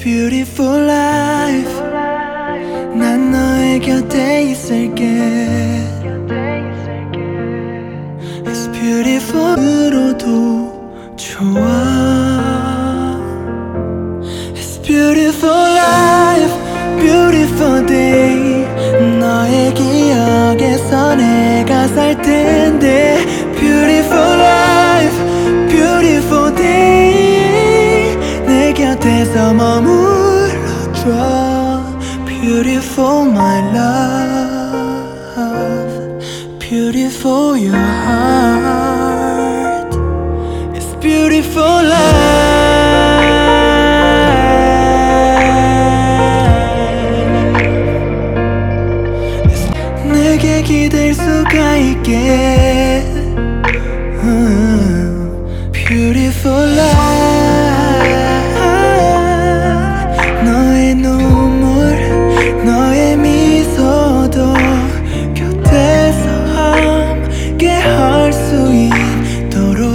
beautiful life. 난 너의 곁에 있을게. It's beautiful. 으로도 좋아. It's beautiful life, beautiful day. 너의 기억에서 내가 살 텐데. Beautiful life, beautiful day. 내 곁에서 머물러줘. Beautiful my love, beautiful your heart. It's beautiful life. 내게 기댈 수가 있게. Beautiful life. 너의 눈물, 너의 미소도 곁에서 함께 할 수 있도록.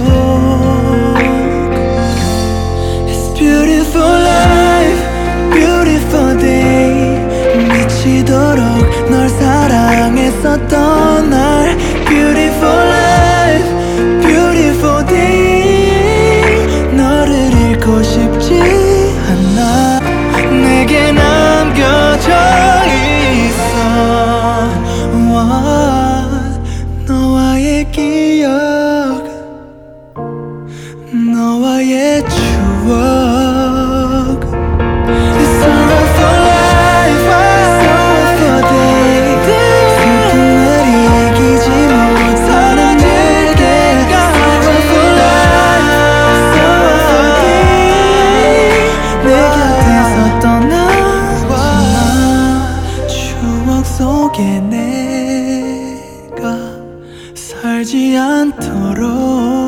It's beautiful life, beautiful day. 미치도록 널 사랑했었던 날. Beautiful life, beautiful day. 너를 잃고 싶지 않아. 내게 남겨져 있어. 너와의 기억, 너와의 추억. It's all for life, it's all for day. 슬픈 날 이기지 못하는 내게. It's all for life, it's all for day. 내 곁에서 떠나지마. 추억 속에 내가 살지 않도록.